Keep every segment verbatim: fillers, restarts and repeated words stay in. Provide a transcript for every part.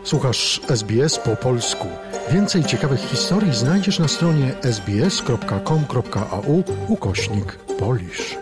Słuchasz S B S po polsku. Więcej ciekawych historii znajdziesz na stronie sbs.com.au ukośnik Polish.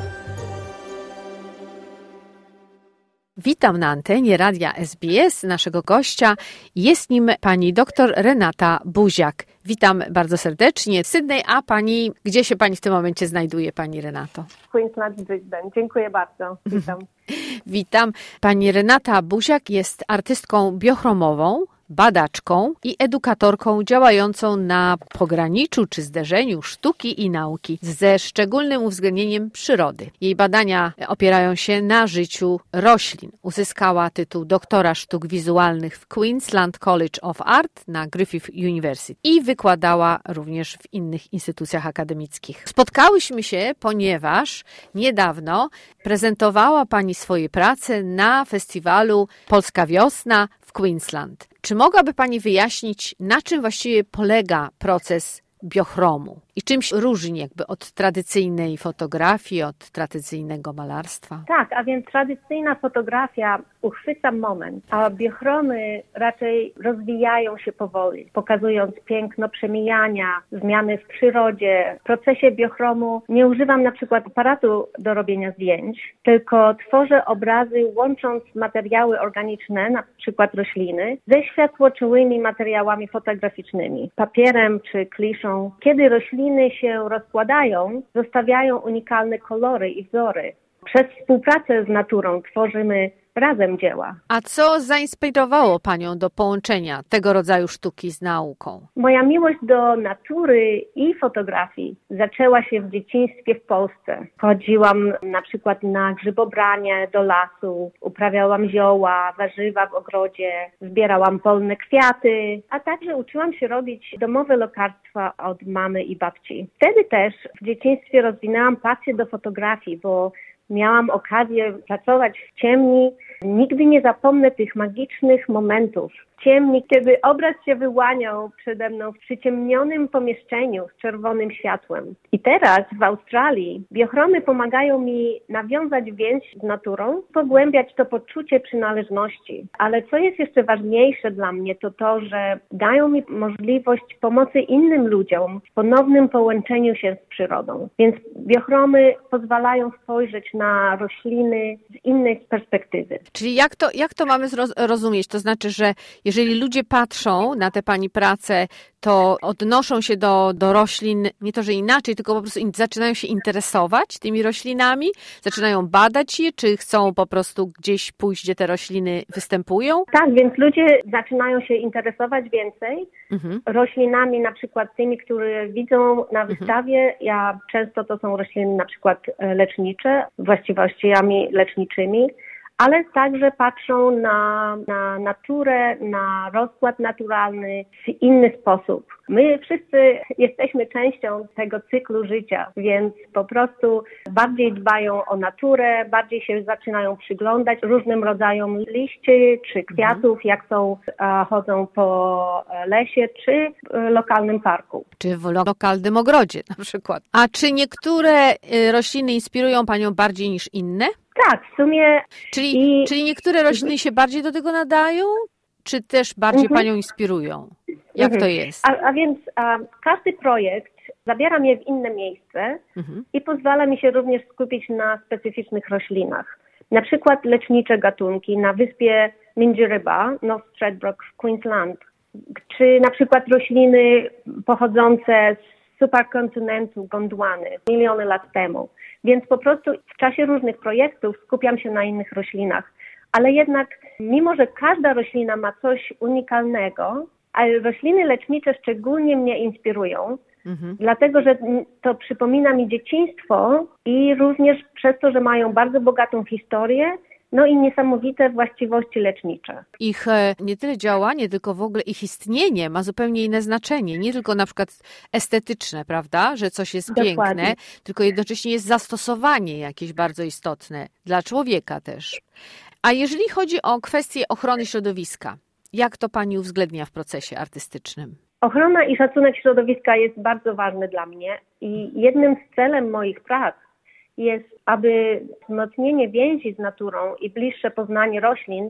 Witam na antenie radia S B S. Naszego gościa jest nim pani dr Renata Buziak. Witam bardzo serdecznie. Sydney, a pani, gdzie się pani w tym momencie znajduje, pani Renato? Queensland, Brisbane. Dziękuję bardzo. Witam. Witam. Pani Renata Buziak jest artystką biochromową, badaczką i edukatorką działającą na pograniczu czy zderzeniu sztuki i nauki ze szczególnym uwzględnieniem przyrody. Jej badania opierają się na życiu roślin. Uzyskała tytuł doktora sztuk wizualnych w Queensland College of Art na Griffith University i wykładała również w innych instytucjach akademickich. Spotkałyśmy się, ponieważ niedawno prezentowała pani swoje prace na festiwalu Polska Wiosna w Queensland. Czy mogłaby pani wyjaśnić, na czym właściwie polega proces biochromu i czym się różni jakby od tradycyjnej fotografii, od tradycyjnego malarstwa? Tak, a więc tradycyjna fotografia uchwyca moment, a biochromy raczej rozwijają się powoli, pokazując piękno przemijania, zmiany w przyrodzie. W procesie biochromu nie używam na przykład aparatu do robienia zdjęć, tylko tworzę obrazy łącząc materiały organiczne, na przykład rośliny, ze światłoczułymi materiałami fotograficznymi, papierem czy kliszą. Kiedy rośliny się rozkładają, zostawiają unikalne kolory i wzory. Przez współpracę z naturą tworzymy razem dzieła. A co zainspirowało panią do połączenia tego rodzaju sztuki z nauką? Moja miłość do natury i fotografii zaczęła się w dzieciństwie w Polsce. Chodziłam na przykład na grzybobranie do lasu, uprawiałam zioła, warzywa w ogrodzie, zbierałam polne kwiaty, a także uczyłam się robić domowe lekarstwa od mamy i babci. Wtedy też w dzieciństwie rozwinęłam pasję do fotografii, bo miałam okazję pracować w ciemni. Nigdy nie zapomnę tych magicznych momentów w ciemni, kiedy obraz się wyłaniał przede mną w przyciemnionym pomieszczeniu z czerwonym światłem. I teraz w Australii biochromy pomagają mi nawiązać więź z naturą, pogłębiać to poczucie przynależności. Ale co jest jeszcze ważniejsze dla mnie, to to, że dają mi możliwość pomocy innym ludziom w ponownym połączeniu się z przyrodą. Więc biochromy pozwalają spojrzeć na rośliny z innej perspektywy. Czyli jak to, jak to mamy zrozumieć? To znaczy, że jeżeli ludzie patrzą na te pani prace, to odnoszą się do, do roślin nie to, że inaczej, tylko po prostu in, zaczynają się interesować tymi roślinami, zaczynają badać je, czy chcą po prostu gdzieś pójść, gdzie te rośliny występują? Tak, więc ludzie zaczynają się interesować więcej mhm. roślinami, na przykład tymi, które widzą na wystawie. Mhm. Ja często to są rośliny na przykład lecznicze, właściwościami leczniczymi, ale także patrzą na, na naturę, na rozkład naturalny w inny sposób. My wszyscy jesteśmy częścią tego cyklu życia, więc po prostu bardziej dbają o naturę, bardziej się zaczynają przyglądać różnym rodzajom liści czy kwiatów, jak są, chodzą po lesie czy lokalnym parku. Czy w lokalnym ogrodzie na przykład. A czy niektóre rośliny inspirują panią bardziej niż inne? Tak, w sumie... Czyli, I... czyli niektóre rośliny się bardziej do tego nadają, czy też bardziej mhm. panią inspirują? Jak mhm. to jest? A, a więc a, każdy projekt zabiera mnie w inne miejsce mhm. i pozwala mi się również skupić na specyficznych roślinach. Na przykład lecznicze gatunki na wyspie Minjerribah, North Stradbroke w Queensland, czy na przykład rośliny pochodzące z superkontynentu Gondwany miliony lat temu. Więc po prostu w czasie różnych projektów skupiam się na innych roślinach. Ale jednak, mimo że każda roślina ma coś unikalnego, a rośliny lecznicze szczególnie mnie inspirują, mhm. dlatego że to przypomina mi dzieciństwo i również przez to, że mają bardzo bogatą historię, no i niesamowite właściwości lecznicze. Ich nie tyle działanie, tylko w ogóle ich istnienie ma zupełnie inne znaczenie. Nie tylko na przykład estetyczne, prawda, że coś jest Dokładnie. piękne, tylko jednocześnie jest zastosowanie jakieś bardzo istotne dla człowieka też. A jeżeli chodzi o kwestię ochrony środowiska, jak to pani uwzględnia w procesie artystycznym? Ochrona i szacunek środowiska jest bardzo ważny dla mnie i jednym z celem moich prac jest, aby wzmocnienie więzi z naturą i bliższe poznanie roślin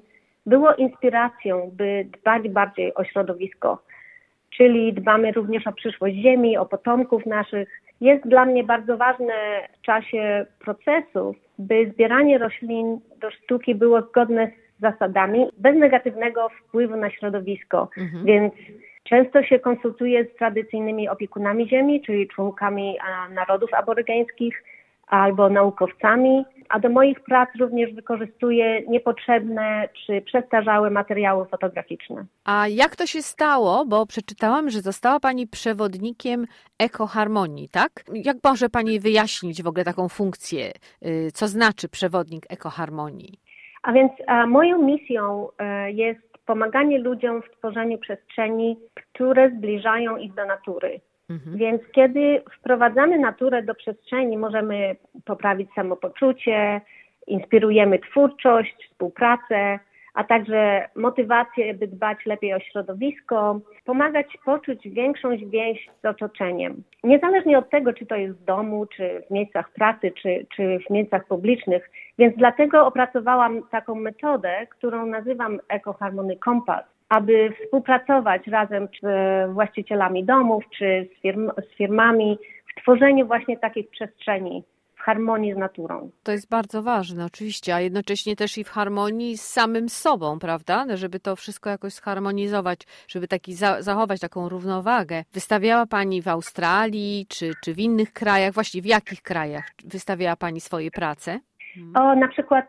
było inspiracją, by dbać bardziej o środowisko. Czyli dbamy również o przyszłość Ziemi, o potomków naszych. Jest dla mnie bardzo ważne w czasie procesów, by zbieranie roślin do sztuki było zgodne z zasadami, bez negatywnego wpływu na środowisko. Mhm. Więc często się konsultuję z tradycyjnymi opiekunami ziemi, czyli członkami narodów aborygeńskich albo naukowcami, a do moich prac również wykorzystuję niepotrzebne czy przestarzałe materiały fotograficzne. A jak to się stało? Bo przeczytałam, że została Pani przewodnikiem ekoharmonii, tak? Jak może Pani wyjaśnić w ogóle taką funkcję? Co znaczy przewodnik ekoharmonii? A więc a moją misją jest pomaganie ludziom w tworzeniu przestrzeni, które zbliżają ich do natury. Mhm. Więc kiedy wprowadzamy naturę do przestrzeni, możemy poprawić samopoczucie, inspirujemy twórczość, współpracę, a także motywację, by dbać lepiej o środowisko, pomagać poczuć większą więź z otoczeniem. Niezależnie od tego, czy to jest w domu, czy w miejscach pracy, czy, czy w miejscach publicznych. Więc dlatego opracowałam taką metodę, którą nazywam Eco-Harmony Compass, aby współpracować razem z właścicielami domów czy z, firm, z firmami w tworzeniu właśnie takich przestrzeni w harmonii z naturą. To jest bardzo ważne, oczywiście, a jednocześnie też i w harmonii z samym sobą, prawda? Żeby to wszystko jakoś zharmonizować, żeby taki za, zachować taką równowagę. Wystawiała Pani w Australii czy, czy w innych krajach? Właśnie w jakich krajach wystawiała Pani swoje prace? O, na przykład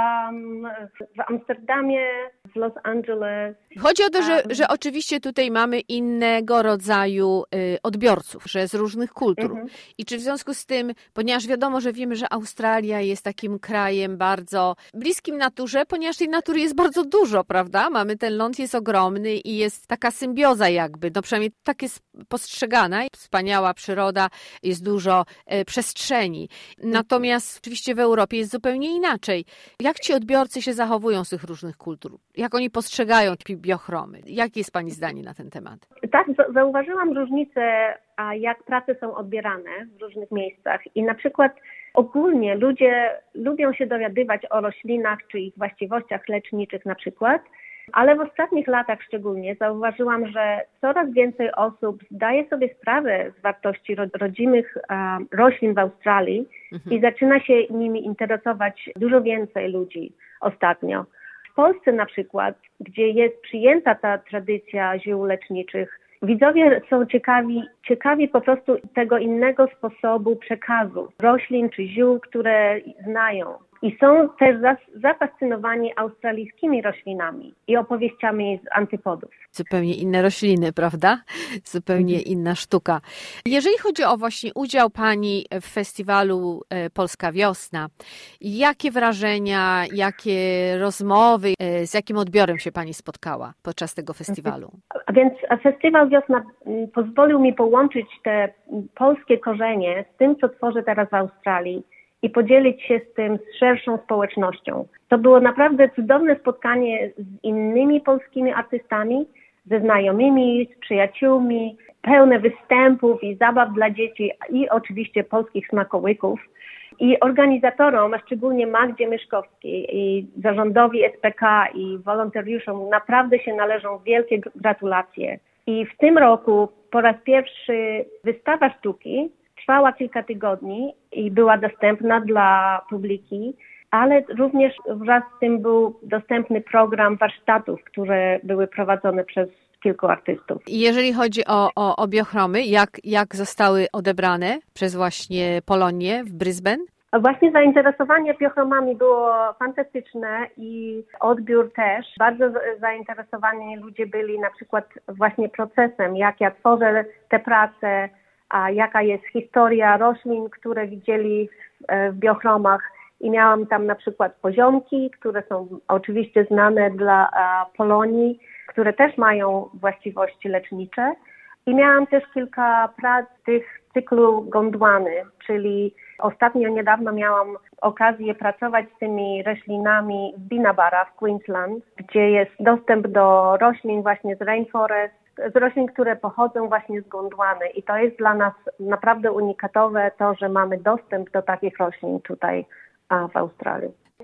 um, w Amsterdamie, w Los Angeles. Chodzi o to, że, że oczywiście tutaj mamy innego rodzaju y, odbiorców, że z różnych kultur. Mm-hmm. I czy w związku z tym, ponieważ wiadomo, że wiemy, że Australia jest takim krajem bardzo bliskim naturze, ponieważ tej natury jest bardzo dużo, prawda? Mamy ten ląd, jest ogromny i jest taka symbioza jakby, no przynajmniej tak jest postrzegana. Wspaniała przyroda, jest dużo y, przestrzeni. Natomiast oczywiście w Europie jest zupełnie inaczej. Jak ci odbiorcy się zachowują z tych różnych kultur? Jak oni postrzegają biochromy? Jakie jest Pani zdanie na ten temat? Tak, zauważyłam różnicę, a jak prace są odbierane w różnych miejscach. I na przykład ogólnie ludzie lubią się dowiadywać o roślinach czy ich właściwościach leczniczych na przykład, ale w ostatnich latach szczególnie zauważyłam, że coraz więcej osób zdaje sobie sprawę z wartości rodzimych um, roślin w Australii mhm. i zaczyna się nimi interesować dużo więcej ludzi ostatnio. W Polsce na przykład, gdzie jest przyjęta ta tradycja ziół leczniczych, widzowie są ciekawi, ciekawi po prostu tego innego sposobu przekazu roślin czy ziół, które znają. I są też zafascynowani australijskimi roślinami i opowieściami z antypodów. Zupełnie inne rośliny, prawda? Zupełnie mhm. inna sztuka. Jeżeli chodzi o właśnie udział Pani w festiwalu Polska Wiosna, jakie wrażenia, jakie rozmowy, z jakim odbiorem się Pani spotkała podczas tego festiwalu? A więc Festiwal Wiosna pozwolił mi połączyć te polskie korzenie z tym, co tworzę teraz w Australii, i podzielić się z tym z szerszą społecznością. To było naprawdę cudowne spotkanie z innymi polskimi artystami, ze znajomymi, z przyjaciółmi, pełne występów i zabaw dla dzieci i oczywiście polskich smakołyków. I organizatorom, a szczególnie Magdzie Myszkowskiej i zarządowi S P K i wolontariuszom naprawdę się należą wielkie gratulacje. I w tym roku po raz pierwszy wystawa sztuki trwała kilka tygodni i była dostępna dla publiki, ale również wraz z tym był dostępny program warsztatów, które były prowadzone przez kilku artystów. Jeżeli chodzi o, o, o biochromy, jak, jak zostały odebrane przez właśnie Polonię w Brisbane? Właśnie zainteresowanie biochromami było fantastyczne i odbiór też. Bardzo zainteresowani ludzie byli na przykład właśnie procesem, jak ja tworzę te prace, a jaka jest historia roślin, które widzieli w, w biochromach. I miałam tam na przykład poziomki, które są oczywiście znane dla a, Polonii, które też mają właściwości lecznicze. I miałam też kilka prac tych cyklu Gondwany, czyli ostatnio niedawno miałam okazję pracować z tymi roślinami w Binabara w Queensland, gdzie jest dostęp do roślin właśnie z rainforest, z roślin, które pochodzą właśnie z Gondwany. I to jest dla nas naprawdę unikatowe to, że mamy dostęp do takich roślin tutaj a, w Australii.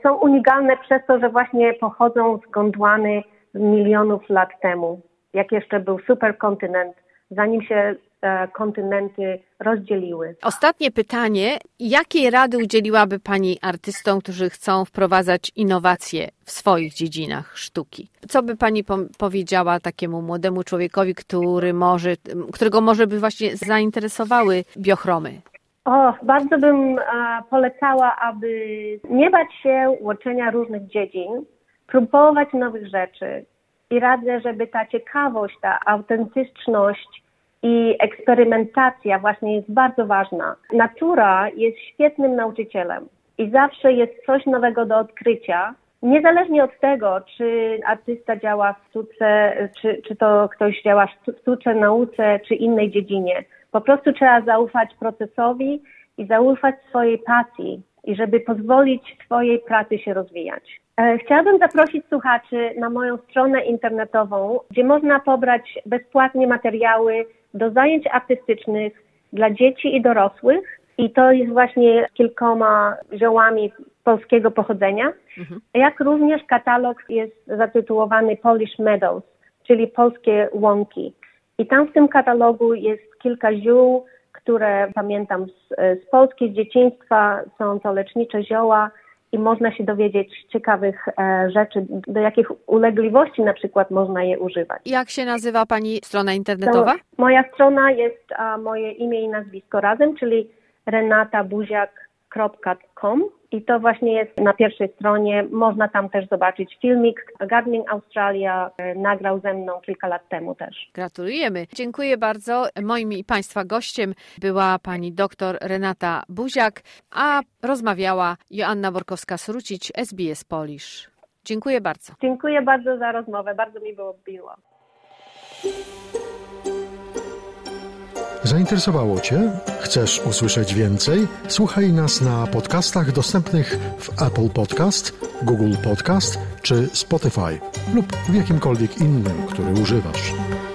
są unikalne przez to, że właśnie pochodzą z Gondwany z milionów lat temu, jak jeszcze był superkontynent, zanim się e, kontynenty rozdzieliły. Ostatnie pytanie. Jakiej rady udzieliłaby Pani artystom, którzy chcą wprowadzać innowacje w swoich dziedzinach sztuki? Co by Pani po- powiedziała takiemu młodemu człowiekowi, który może, którego może by właśnie zainteresowały biochromy? O, bardzo bym e, polecała, aby nie bać się łączenia różnych dziedzin, próbować nowych rzeczy i radzę, żeby ta ciekawość, ta autentyczność i eksperymentacja właśnie jest bardzo ważna. Natura jest świetnym nauczycielem i zawsze jest coś nowego do odkrycia, niezależnie od tego, czy artysta działa w sztuce, czy, czy to ktoś działa w sztuce, nauce, czy innej dziedzinie. Po prostu trzeba zaufać procesowi i zaufać swojej pasji i żeby pozwolić swojej pracy się rozwijać. Chciałabym zaprosić słuchaczy na moją stronę internetową, gdzie można pobrać bezpłatnie materiały do zajęć artystycznych dla dzieci i dorosłych i to jest właśnie kilkoma ziołami polskiego pochodzenia, mhm. jak również katalog jest zatytułowany Polish Meadows, czyli polskie łąki. I tam w tym katalogu jest kilka ziół, które pamiętam z, z Polski, z dzieciństwa, są to lecznicze zioła i można się dowiedzieć ciekawych e, rzeczy, do jakich ulegliwości na przykład można je używać. Jak się nazywa Pani strona internetowa? To moja strona jest a, moje imię i nazwisko razem, czyli renata buziak kropka com i to właśnie jest na pierwszej stronie. Można tam też zobaczyć filmik. Gardening Australia e, nagrał ze mną kilka lat temu też. Gratulujemy. Dziękuję bardzo. Moim i Państwa gościem była Pani doktor Renata Buziak, a rozmawiała Joanna Borkowska-Srucić, S B S Polish. Dziękuję bardzo. Dziękuję bardzo za rozmowę. Bardzo mi było miło. Zainteresowało Cię? Chcesz usłyszeć więcej? Słuchaj nas na podcastach dostępnych w Apple Podcast, Google Podcast czy Spotify lub w jakimkolwiek innym, który używasz.